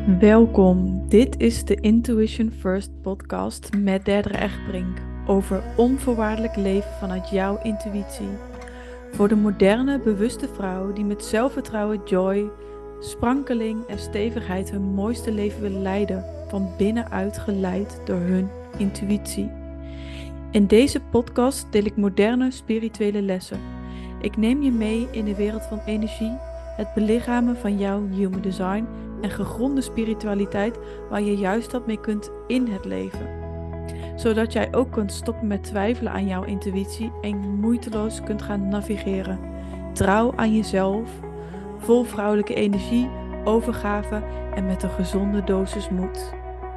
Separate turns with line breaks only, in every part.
Welkom, dit is de Intuition First podcast met Deirdre Egbrink over onvoorwaardelijk leven vanuit jouw intuïtie. Voor de moderne, bewuste vrouw die met zelfvertrouwen, joy, sprankeling en stevigheid hun mooiste leven wil leiden, van binnenuit geleid door hun intuïtie. In deze podcast deel ik moderne spirituele lessen. Ik neem je mee in de wereld van energie, het belichamen van jouw human design en gegronde spiritualiteit waar je juist wat mee kunt in het leven. Zodat jij ook kunt stoppen met twijfelen aan jouw intuïtie en moeiteloos kunt gaan navigeren. Trouw aan jezelf, vol vrouwelijke energie, overgave en met een gezonde dosis moed.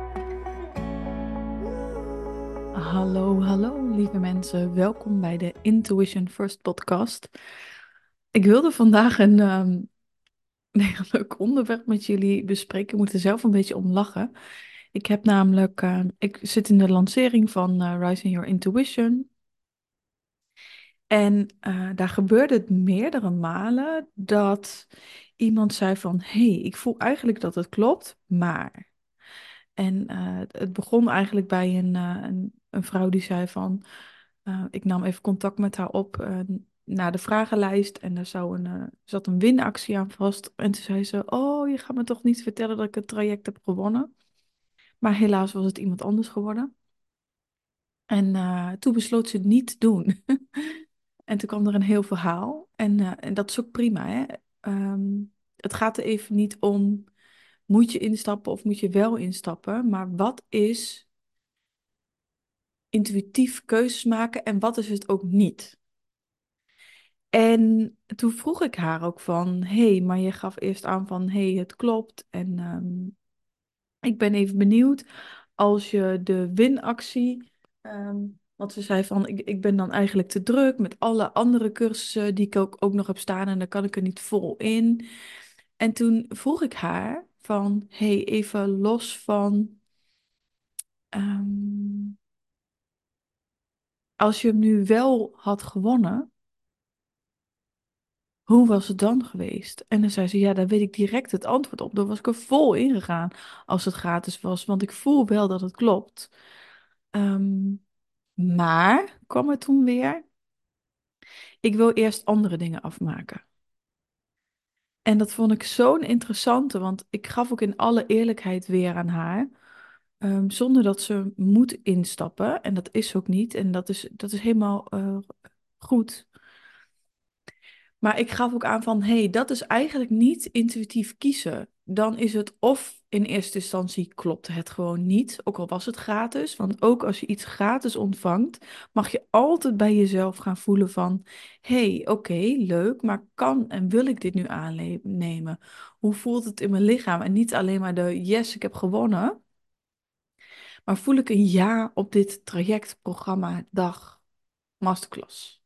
Hallo, hallo lieve mensen. Welkom bij de Intuition First podcast. Ik wilde vandaag een heel leuk onderwerp met jullie bespreken. Ik moet er zelf een beetje om lachen. Ik heb namelijk, ik zit in de lancering van Rising Your Intuition. En daar gebeurde het meerdere malen dat iemand zei van, hey, ik voel eigenlijk dat het klopt, maar... En het begon eigenlijk bij een vrouw die zei van, ik nam even contact met haar op naar de vragenlijst en daar zat een winactie aan vast. En toen zei ze, oh, je gaat me toch niet vertellen dat ik het traject heb gewonnen. Maar helaas was het iemand anders geworden. En toen besloot ze het niet te doen. En toen kwam er een heel verhaal. En dat is ook prima, hè. Ehm, het gaat er even niet om, moet je instappen of moet je wel instappen? Maar wat is intuïtief keuzes maken en wat is het ook niet? En toen vroeg ik haar ook van, hey, maar je gaf eerst aan van, hey, het klopt. En ik ben even benieuwd als je de winactie, ehm, want ze zei van, ik ben dan eigenlijk te druk met alle andere cursussen die ik ook nog heb staan en dan kan ik er niet vol in. En toen vroeg ik haar van, hey, even los van, ehm, als je hem nu wel had gewonnen, hoe was het dan geweest? En dan zei ze, ja, daar weet ik direct het antwoord op. Daar was ik er vol in gegaan als het gratis was, want ik voel wel dat het klopt. Ehm, maar, kwam er toen weer, ik wil eerst andere dingen afmaken. En dat vond ik zo'n interessante, want ik gaf ook in alle eerlijkheid weer aan haar, zonder dat ze moet instappen. En dat is ook niet, en dat is helemaal goed. Maar ik gaf ook aan van, hey, dat is eigenlijk niet intuïtief kiezen. Dan is het of in eerste instantie klopt het gewoon niet, ook al was het gratis. Want ook als je iets gratis ontvangt, mag je altijd bij jezelf gaan voelen van, hey, oké, leuk, maar kan en wil ik dit nu aannemen? Hoe voelt het in mijn lichaam? En niet alleen maar de yes, ik heb gewonnen, maar voel ik een ja op dit traject, programma, dag, masterclass.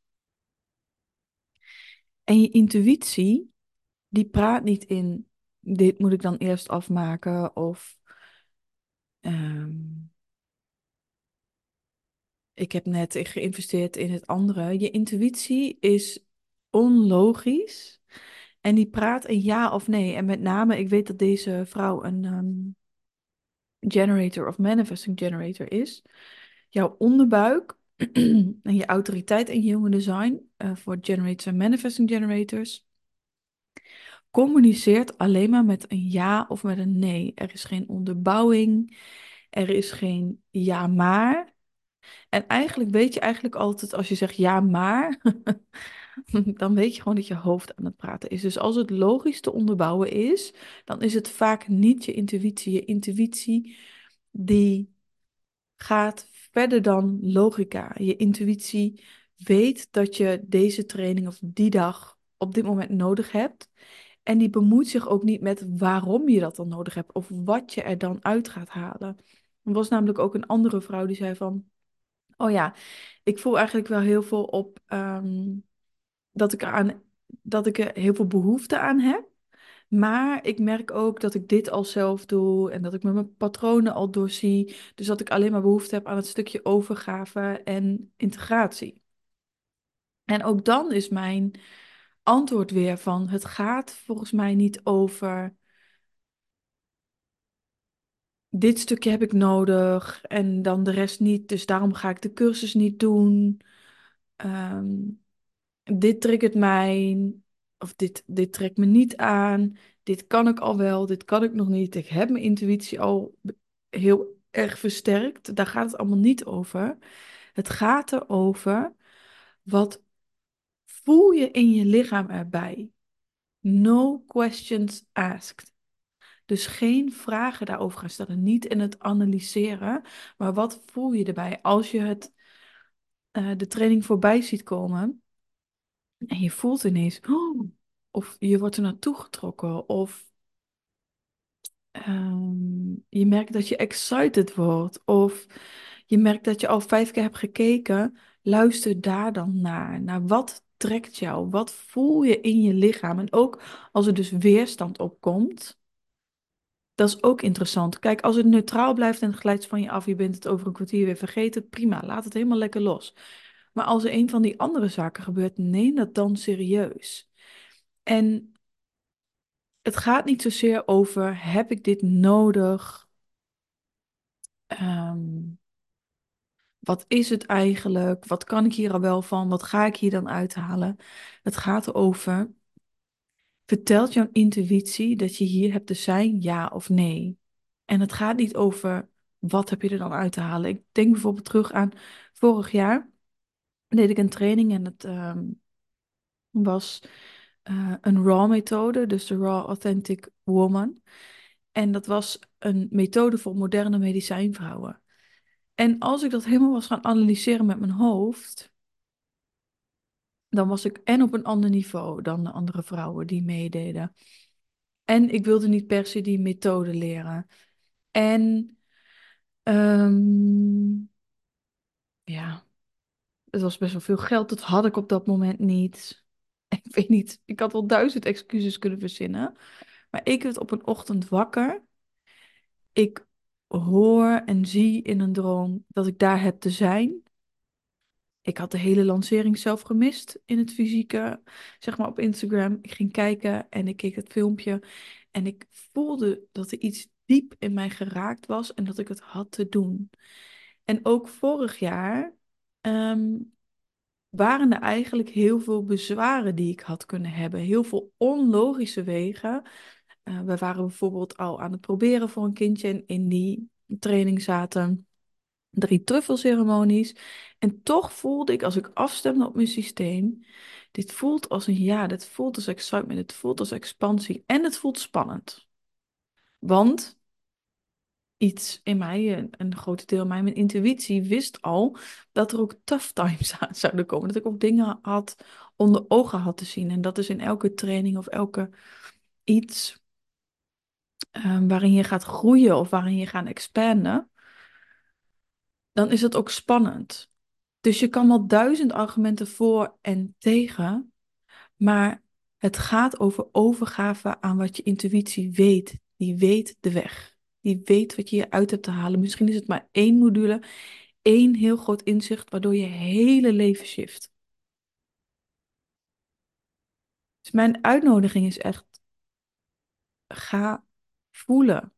En je intuïtie die praat niet in, dit moet ik dan eerst afmaken of ehm, ik heb net geïnvesteerd in het andere. Je intuïtie is onlogisch en die praat een ja of nee. En met name, ik weet dat deze vrouw een generator of manifesting generator is. Jouw onderbuik en je autoriteit en je human design voor generators en manifesting generators communiceert alleen maar met een ja of met een nee. Er is geen onderbouwing. Er is geen ja maar. En eigenlijk weet je eigenlijk altijd als je zegt ja maar, dan weet je gewoon dat je hoofd aan het praten is. Dus als het logisch te onderbouwen is, dan is het vaak niet je intuïtie. Je intuïtie die gaat verder dan logica. Je intuïtie weet dat je deze training of die dag op dit moment nodig hebt. En die bemoeit zich ook niet met waarom je dat dan nodig hebt of wat je er dan uit gaat halen. Er was namelijk ook een andere vrouw die zei van, oh ja, ik voel eigenlijk wel heel veel op dat ik dat ik er heel veel behoefte aan heb. Maar ik merk ook dat ik dit al zelf doe en dat ik met mijn patronen al doorzie. Dus dat ik alleen maar behoefte heb aan het stukje overgave en integratie. En ook dan is mijn antwoord weer van, het gaat volgens mij niet over dit stukje heb ik nodig en dan de rest niet, dus daarom ga ik de cursus niet doen. Ehm, dit triggert mij, of dit trekt me niet aan. Dit kan ik al wel, dit kan ik nog niet. Ik heb mijn intuïtie al heel erg versterkt. Daar gaat het allemaal niet over. Het gaat erover, wat voel je in je lichaam erbij? No questions asked. Dus geen vragen daarover gaan stellen. Niet in het analyseren, maar wat voel je erbij als je de training voorbij ziet komen en je voelt ineens, oh, of je wordt er naartoe getrokken, of je merkt dat je excited wordt, of je merkt dat je al 5 keer hebt gekeken. Luister daar dan naar wat trekt jou, wat voel je in je lichaam. En ook als er dus weerstand opkomt. Dat is ook interessant. Kijk, als het neutraal blijft en het glijdt van je af, je bent het over een kwartier weer vergeten, prima, laat het helemaal lekker los. Maar als er een van die andere zaken gebeurt, neem dat dan serieus. En het gaat niet zozeer over, heb ik dit nodig? Ehm, wat is het eigenlijk? Wat kan ik hier al wel van? Wat ga ik hier dan uithalen? Het gaat erover, vertelt jouw intuïtie dat je hier hebt te zijn, ja of nee? En het gaat niet over wat heb je er dan uit te halen. Ik denk bijvoorbeeld terug aan vorig jaar deed ik een training en het was een RAW-methode, dus de Raw Authentic Woman. En dat was een methode voor moderne medicijnvrouwen. En als ik dat helemaal was gaan analyseren met mijn hoofd, dan was ik en op een ander niveau dan de andere vrouwen die meededen. En ik wilde niet per se die methode leren. En ehm, ja, het was best wel veel geld. Dat had ik op dat moment niet. Ik weet niet, ik had wel 1000 excuses kunnen verzinnen. Maar ik werd op een ochtend wakker. Ik hoor en zie in een droom dat ik daar heb te zijn. Ik had de hele lancering zelf gemist in het fysieke, zeg maar op Instagram. Ik ging kijken en ik keek het filmpje. En ik voelde dat er iets diep in mij geraakt was en dat ik het had te doen. En ook vorig jaar ehm, waren er eigenlijk heel veel bezwaren die ik had kunnen hebben. Heel veel onlogische wegen. We waren bijvoorbeeld al aan het proberen voor een kindje en in die training zaten 3 truffelceremonies. En toch voelde ik, als ik afstemde op mijn systeem, dit voelt als een ja, dit voelt als excitement, dit voelt als expansie en het voelt spannend. Want iets in mij, een groot deel in mij, mijn intuïtie wist al dat er ook tough times aan zouden komen. Dat ik ook dingen had onder ogen had te zien. En dat is in elke training of elke iets waarin je gaat groeien of waarin je gaat expanden, dan is het ook spannend. Dus je kan wel 1000 argumenten voor en tegen, maar het gaat over overgave aan wat je intuïtie weet. Die weet de weg. Die weet wat je hieruit hebt te halen. Misschien is het maar 1 module, 1 heel groot inzicht, waardoor je hele leven shift. Dus mijn uitnodiging is echt, ga voelen.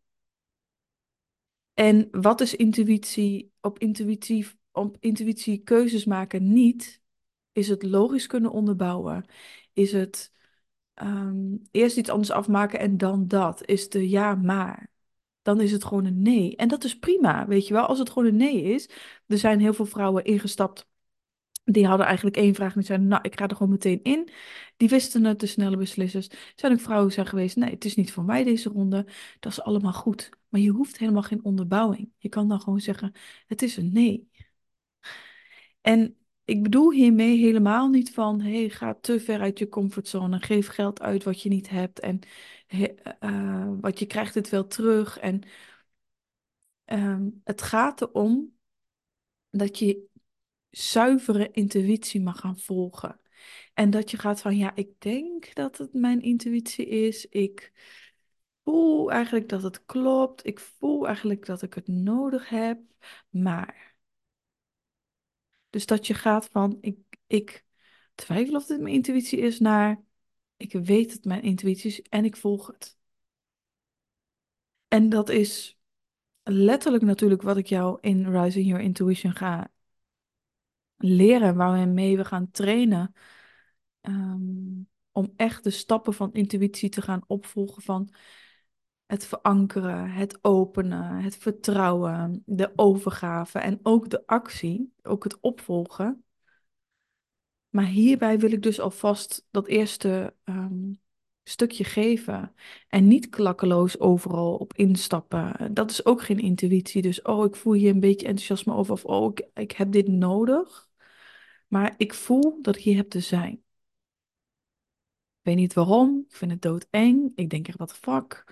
En wat is intuïtie? Op intuïtie keuzes maken niet, is het logisch kunnen onderbouwen. Is het eerst iets anders afmaken en dan dat. Is de ja, maar. Dan is het gewoon een nee. En dat is prima, weet je wel. Als het gewoon een nee is. Er zijn heel veel vrouwen ingestapt. Die hadden eigenlijk 1 vraag en die zeiden, nou, ik ga er gewoon meteen in. Die wisten het, de snelle beslissers. Er zijn ook vrouwen die zijn geweest, nee, het is niet voor mij deze ronde. Dat is allemaal goed. Maar je hoeft helemaal geen onderbouwing. Je kan dan gewoon zeggen, het is een nee. En ik bedoel hiermee helemaal niet van, hey, ga te ver uit je comfortzone, geef geld uit wat je niet hebt en wat je krijgt het wel terug. En het gaat erom dat je zuivere intuïtie mag gaan volgen. En dat je gaat van, ja, ik denk dat het mijn intuïtie is. Ik voel eigenlijk dat het klopt. Ik voel eigenlijk dat ik het nodig heb. Maar, dus dat je gaat van, ik twijfel of dit mijn intuïtie is, naar, ik weet dat het mijn intuïtie is en ik volg het. En dat is letterlijk natuurlijk wat ik jou in Rising Your Intuition ga leren, waarmee we gaan trainen. Om echt de stappen van intuïtie te gaan opvolgen van het verankeren, het openen, het vertrouwen, de overgave en ook de actie, ook het opvolgen. Maar hierbij wil ik dus alvast dat eerste stukje geven en niet klakkeloos overal op instappen. Dat is ook geen intuïtie. Dus, oh, ik voel hier een beetje enthousiasme over of, oh, ik heb dit nodig. Maar ik voel dat ik hier heb te zijn. Ik weet niet waarom. Ik vind het doodeng. Ik denk echt, wat de fuck.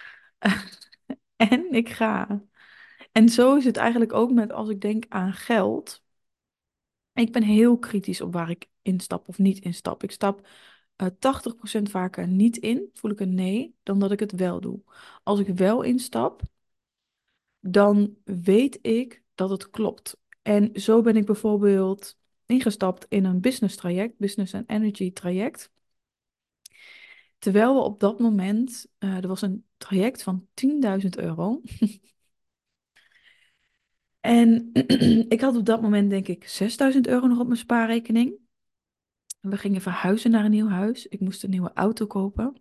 En ik ga. En zo is het eigenlijk ook met als ik denk aan geld. Ik ben heel kritisch op waar ik instap of niet instap. Ik stap 80% vaker niet in, voel ik een nee, dan dat ik het wel doe. Als ik wel instap, dan weet ik dat het klopt. En zo ben ik bijvoorbeeld ingestapt in een business traject, business and energy traject. Terwijl we op dat moment, er was een traject van 10.000 euro. En ik had op dat moment denk ik 6.000 euro nog op mijn spaarrekening. We gingen verhuizen naar een nieuw huis. Ik moest een nieuwe auto kopen.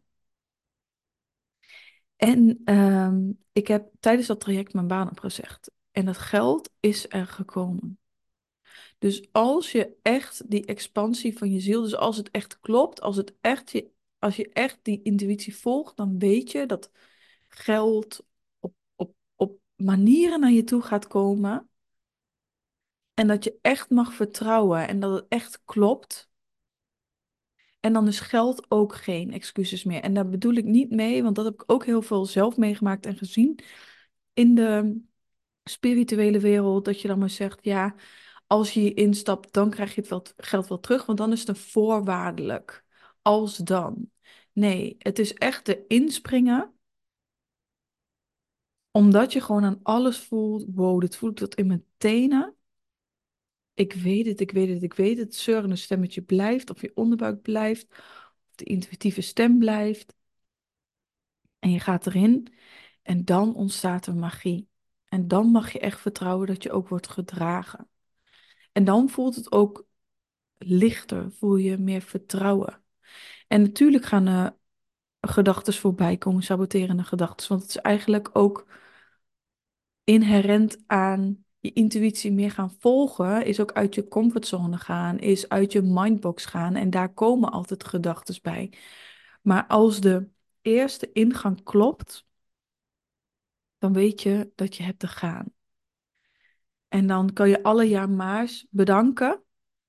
En ik heb tijdens dat traject mijn baan opgezegd. En dat geld is er gekomen. Dus als je echt die expansie van je ziel, dus als het echt klopt, als je echt die intuïtie volgt, dan weet je dat geld op manieren naar je toe gaat komen. En dat je echt mag vertrouwen en dat het echt klopt. En dan is geld ook geen excuses meer. En daar bedoel ik niet mee, want dat heb ik ook heel veel zelf meegemaakt en gezien in de spirituele wereld. Dat je dan maar zegt, ja, als je hier instapt, dan krijg je geld wel terug, want dan is het een voorwaardelijk. Als dan. Nee, het is echt de inspringen, omdat je gewoon aan alles voelt, wow, dit voel ik tot in mijn tenen. Ik weet het, ik weet het, ik weet het. Het zeurende stemmetje blijft, of je onderbuik blijft, of de intuïtieve stem blijft. En je gaat erin en dan ontstaat er magie. En dan mag je echt vertrouwen dat je ook wordt gedragen. En dan voelt het ook lichter, voel je meer vertrouwen. En natuurlijk gaan er gedachten voorbij komen, saboterende gedachten. Want het is eigenlijk ook inherent aan je intuïtie meer gaan volgen, is ook uit je comfortzone gaan, is uit je mindbox gaan. En daar komen altijd gedachten bij. Maar als de eerste ingang klopt, dan weet je dat je hebt te gaan. En dan kan je alle ja maar's bedanken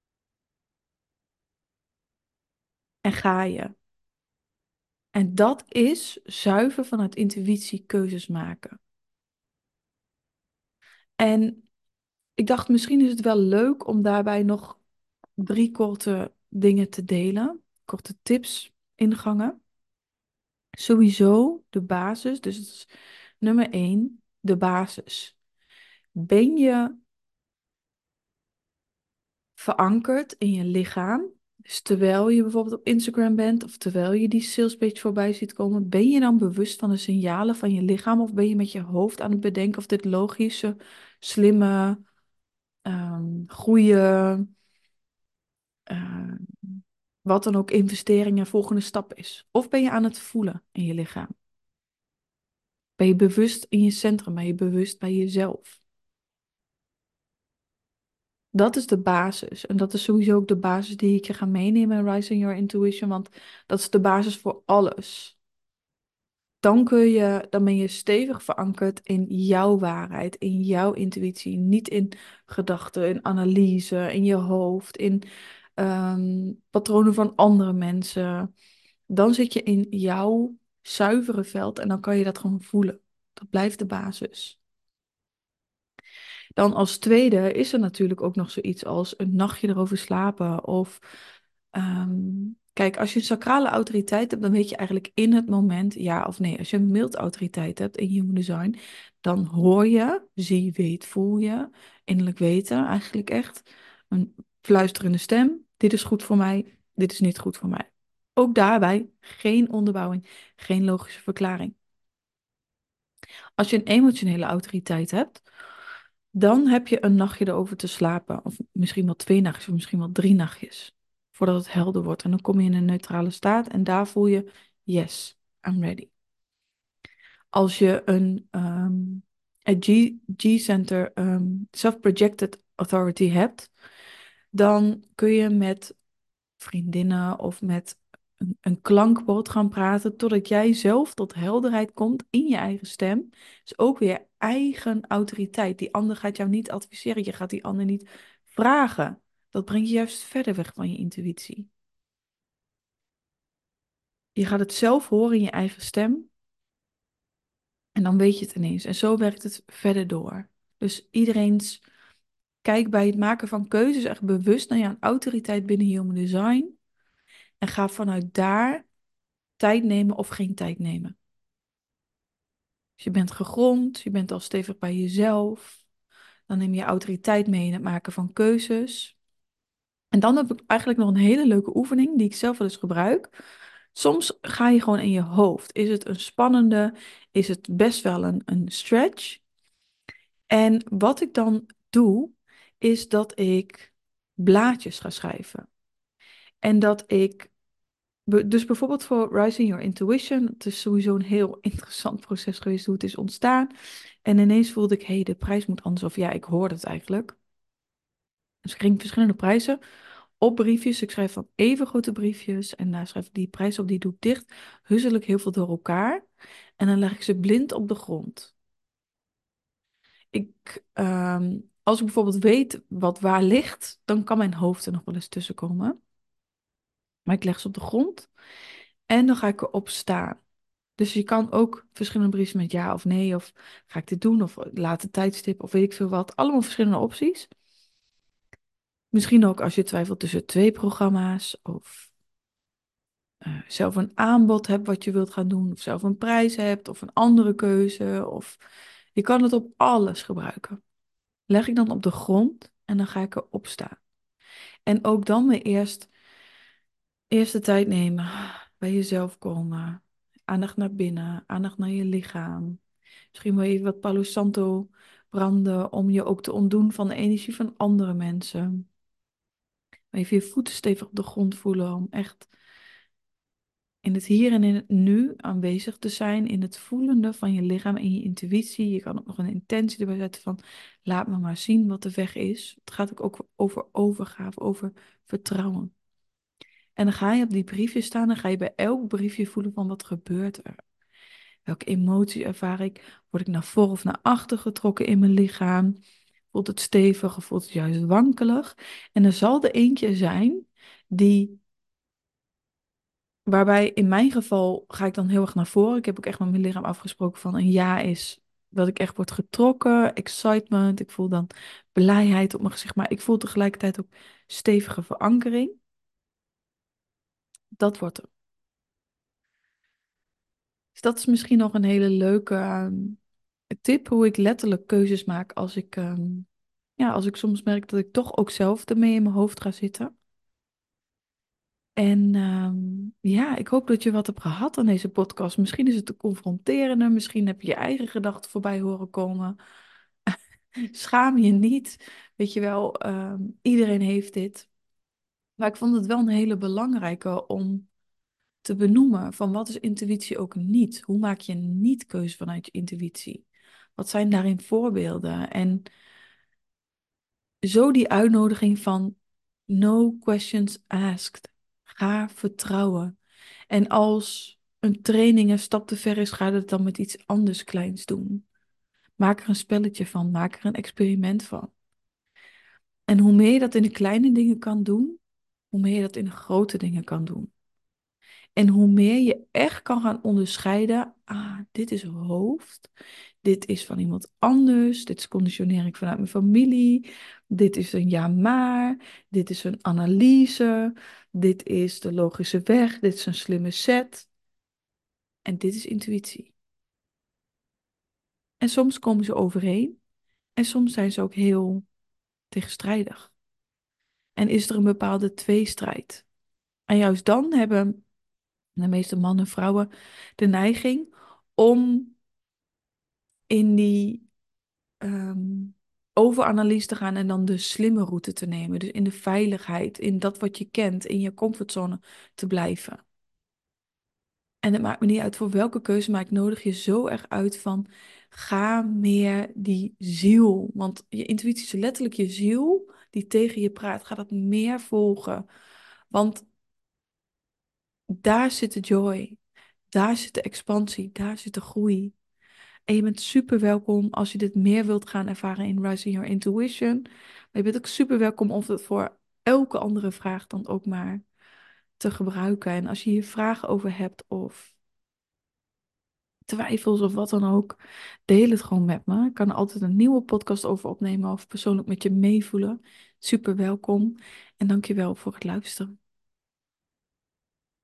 en ga je. En dat is zuiver vanuit intuïtie keuzes maken. En ik dacht, misschien is het wel leuk om daarbij nog 3 korte dingen te delen. Korte tips, ingangen. Sowieso de basis. Dus het is nummer 1, de basis. Ben je verankerd in je lichaam? Dus terwijl je bijvoorbeeld op Instagram bent of terwijl je die salespage voorbij ziet komen, ben je dan bewust van de signalen van je lichaam of ben je met je hoofd aan het bedenken of dit logische, slimme, goede, uh, wat dan ook investeringen volgende stap is? Of ben je aan het voelen in je lichaam? Ben je bewust in je centrum? Ben je bewust bij jezelf? Dat is de basis. En dat is sowieso ook de basis die ik je ga meenemen in Rising Your Intuition, want dat is de basis voor alles. Dan ben je stevig verankerd in jouw waarheid, in jouw intuïtie, niet in gedachten, in analyse, in je hoofd, in patronen van andere mensen. Dan zit je in jouw zuivere veld en dan kan je dat gewoon voelen. Dat blijft de basis. Dan als tweede is er natuurlijk ook nog zoiets als een nachtje erover slapen. Of ehm, kijk, als je een sacrale autoriteit hebt, dan weet je eigenlijk in het moment ja of nee. Als je een mild autoriteit hebt in human design, dan hoor je, zie, weet, voel je, innerlijk weten eigenlijk echt. Een fluisterende stem. Dit is goed voor mij, dit is niet goed voor mij. Ook daarbij geen onderbouwing, geen logische verklaring. Als je een emotionele autoriteit hebt, dan heb je een nachtje erover te slapen. Of misschien wel 2 nachtjes, of misschien wel 3 nachtjes. Voordat het helder wordt. En dan kom je in een neutrale staat en daar voel je, yes, I'm ready. Als je een G-center self-projected authority hebt, dan kun je met vriendinnen of met een klankbord gaan praten totdat jij zelf tot helderheid komt in je eigen stem. Dus ook weer eigen autoriteit. Die ander gaat jou niet adviseren, je gaat die ander niet vragen. Dat brengt je juist verder weg van je intuïtie. Je gaat het zelf horen in je eigen stem en dan weet je het ineens. En zo werkt het verder door. Dus iedereen's kijk bij het maken van keuzes echt bewust naar jouw autoriteit binnen Human Design. En ga vanuit daar tijd nemen of geen tijd nemen. Dus je bent gegrond, je bent al stevig bij jezelf. Dan neem je autoriteit mee in het maken van keuzes. En dan heb ik eigenlijk nog een hele leuke oefening die ik zelf wel eens gebruik. Soms ga je gewoon in je hoofd. Is het een spannende? Is het best wel een stretch? En wat ik dan doe, is dat ik blaadjes ga schrijven. En dat ik dus bijvoorbeeld voor Rising Your Intuition, het is sowieso een heel interessant proces geweest hoe het is ontstaan. En ineens voelde ik, hé, de prijs moet anders. Of ja, ik hoorde het eigenlijk. Dus ik ging verschillende prijzen op briefjes. Ik schrijf van even grote briefjes en daar schrijf ik die prijs op, die doe ik dicht. Huzzel ik heel veel door elkaar en dan leg ik ze blind op de grond. Als ik bijvoorbeeld weet wat waar ligt, dan kan mijn hoofd er nog wel eens tussen komen. Maar ik leg ze op de grond en dan ga ik erop staan. Dus je kan ook verschillende briefjes met ja of nee, of ga ik dit doen, of laat het tijdstip, of weet ik veel wat. Allemaal verschillende opties. Misschien ook als je twijfelt tussen 2 programma's, of zelf een aanbod hebt wat je wilt gaan doen, of zelf een prijs hebt, of een andere keuze, of je kan het op alles gebruiken. Leg ik dan op de grond en dan ga ik erop staan. En ook dan weer eerst de tijd nemen, bij jezelf komen, aandacht naar binnen, aandacht naar je lichaam. Misschien wel even wat Palo Santo branden om je ook te ontdoen van de energie van andere mensen. Even je voeten stevig op de grond voelen om echt in het hier en in het nu aanwezig te zijn, in het voelende van je lichaam en je intuïtie. Je kan ook nog een intentie erbij zetten van laat me maar zien wat de weg is. Het gaat ook over overgave, over vertrouwen. En dan ga je op die briefje staan en ga je bij elk briefje voelen van wat gebeurt er. Welke emotie ervaar ik? Word ik naar voren of naar achter getrokken in mijn lichaam? Voelt het stevig of voelt het juist wankelig? En er zal er eentje zijn waarbij in mijn geval ga ik dan heel erg naar voren. Ik heb ook echt met mijn lichaam afgesproken van een ja is dat ik echt word getrokken, excitement. Ik voel dan blijheid op mijn gezicht, maar ik voel tegelijkertijd ook stevige verankering. Dat wordt hem. Dus dat is misschien nog een hele leuke tip hoe ik letterlijk keuzes maak als ik soms merk dat ik toch ook zelf ermee in mijn hoofd ga zitten. En ja, ik hoop dat je wat hebt gehad aan deze podcast. Misschien is het te confronterender, misschien heb je je eigen gedachten voorbij horen komen. Schaam je niet, weet je wel, iedereen heeft dit. Maar ik vond het wel een hele belangrijke om te benoemen van wat is intuïtie ook niet? Hoe maak je een niet-keuze vanuit je intuïtie? Wat zijn daarin voorbeelden? En zo die uitnodiging van no questions asked. Ga vertrouwen. En als een training een stap te ver is, ga het dan met iets anders kleins doen. Maak er een spelletje van, maak er een experiment van. En hoe meer je dat in de kleine dingen kan doen, hoe meer je dat in de grote dingen kan doen. En hoe meer je echt kan gaan onderscheiden, dit is hoofd, dit is van iemand anders, dit is conditionering vanuit mijn familie, dit is een ja maar, dit is een analyse, dit is de logische weg, dit is een slimme set en dit is intuïtie. En soms komen ze overeen en soms zijn ze ook heel tegenstrijdig. En is er een bepaalde tweestrijd. En juist dan hebben de meeste mannen en vrouwen de neiging om in die ehm, overanalyse te gaan en dan de slimme route te nemen. Dus in de veiligheid, in dat wat je kent, in je comfortzone te blijven. En het maakt me niet uit voor welke keuze, maar ik nodig je zo erg uit van ga meer die ziel. Want je intuïtie is letterlijk je ziel die tegen je praat. Ga dat meer volgen. Want daar zit de joy. Daar zit de expansie. Daar zit de groei. En je bent super welkom als je dit meer wilt gaan ervaren in Rising Your Intuition. Maar je bent ook super welkom om het voor elke andere vraag dan ook maar te gebruiken. En als je hier vragen over hebt of twijfels of wat dan ook, deel het gewoon met me. Ik kan er altijd een nieuwe podcast over opnemen of persoonlijk met je meevoelen. Super welkom en dank je wel voor het luisteren.